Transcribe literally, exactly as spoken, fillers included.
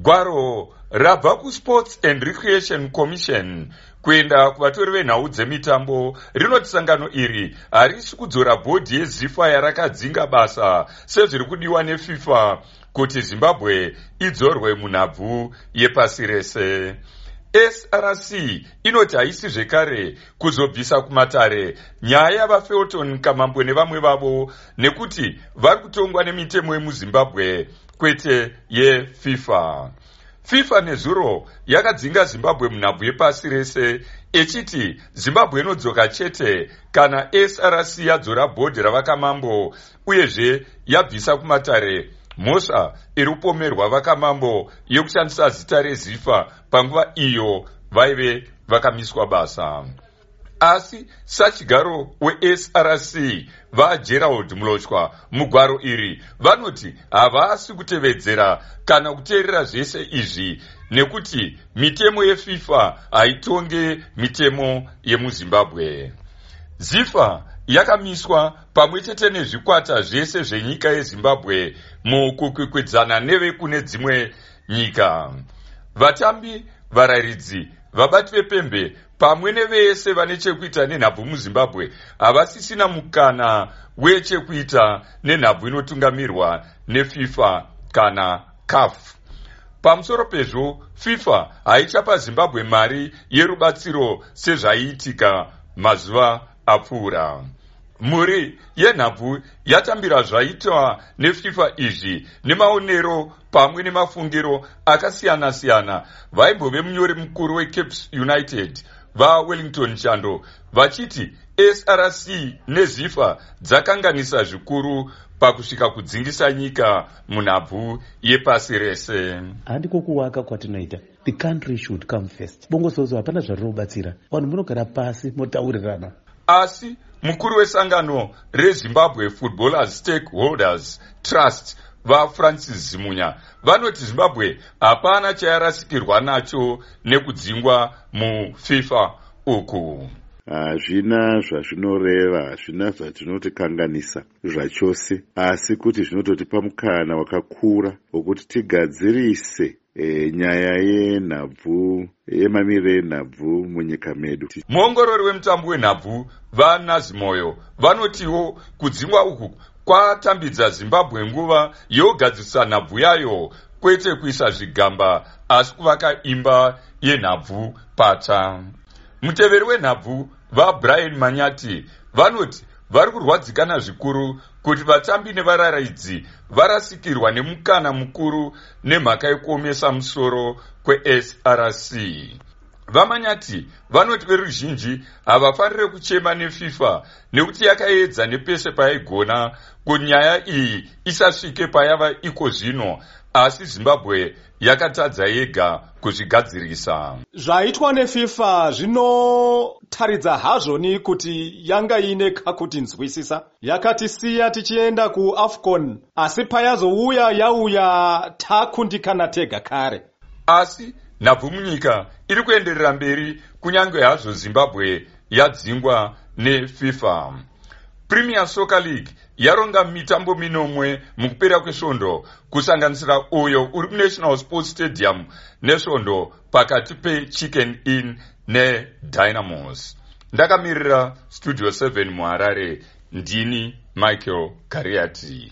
Gwaro rabva kuSports and Recreation Commission kuenda kuvatori venhau dzemitambo rinoti sangano iri harisi kudzora bhodhi yeZIFA yarakadzinga basa sezviri kudiwa neFIFA kuti Zimbabwe idzorwe munhabvu yepasi rese. S R C inoti haisi zvekare kuzobvisa kumatare nyaya yavaFelton Kamambwe nevamwe vavo nekuti vari kutongwa nemitemo yemuZimbabwe kwete yeFIFA. FIFA nezuro yakadzinga Zimbabwe munhabvu yepasi rese echiti Zimbabwe inodzoka chete kana S R C yadzora bhodhi ravakamambo uyezve yabvisa kumatare mhosva iri kupomerwa vakamambo yekushandisa zita reZIFA panguva iyo vaive vakamiswa basa. Asi sachigaro weS R C vaGerald Mulotshwa mugwaro iri vanoti havasi kutevedzera kana kuteerera zvese izvi nekuti mitemo yeFIFA haitonge mitemo yemuZimbabwe. ZIFA yakamiswa pamwe chete nezvikwata zvese zvenyika yeZimbabwe mukukwikwidza nevekune dzimwe nyika. Vatambi, varayiridzi, vabati vepembe pamwe nevese vane chekuita nenhabvu muZimbabwe havasisina mukana wechekuita nenhabvu inotungamirwa neFIFA kana CAF. Pamusoro pezvo, FIFA haichapa Zimbabwe mari yerubatsiro sezvaiitika mazuva apfuura. Mhuri yenhabvu yatambira zvaitwa neFIFA izvi nemaonero pamwe nemafungiro akasiyana-siyana vaimbove munyori mukuru weCaps United vaWellington Chando vachiti S R C neZIFA dzakanganisa zvikuru pakusvika kudzingisa nyika munhabvu yepasi rese. Handiko kuwaka kwatinoita. The country should come first. Bongozozo hapana zvarinobatsira. Vanhu munogara pasi motaurirana. Asi mukuru wesangano reZimbabwe Footballers Stakeholders Trust vaFrancis Zimunya vanoti Zimbabwe hapana chayarasikirwa nacho nekudzingwa muFIFA uku. Hazvina zvazvinoreva, hazvina zvatinotikanganisa zvachose, asi kuti zvinototipa mukana wakakura wokuti tigadzirise E, nyaya yenhabvu yemamiriro enhabvu munyika medu. Muongorori wemutambo wenhabvu vaNazimoyo vanotiwo kudzingwa uku kwatambidza Zimbabwe nguva yogadzisa nhabvu yayo kwete kuisa zvigamba asi kuvaka imba yenhabvu pata. Muteveri wenhabvu vaBrian Manyati vanoti vari kurwadzikana zvikuru kuti vatambi nevararaidzi varasikirwa nemukana mukuru nemhaka yekuomesa musoro kweS R C. VaManyati vanoti veruzhinji havafanire kuchema neFIFA nekuti yakaedza nepese payaigona kuti nyaya iyi isasvike payava iko zvino, asi Zimbabwe yakatadza yega kuzvigadzirisa. Zvaitwa neFIFA zvinotaridza hazvoni kuti yanga ine kakuti nzwisisa. Yakatisiya tichienda kuAFCON, asi payazouya yauya takundikana tega kare. Asi nhabvu munyika iri kuenderera mberi kunyange hazvo Zimbabwe yadzingwa neFIFA. Premier Soccer League yaronga mitambo minomwe mukupera kwesvondo kusanganisira uyo uri kuNational Sports Stadium nesvondo pakati peChicken Inn neDynamos. Ndakamirira Studio seven muHarare, ndini Michael Kariati.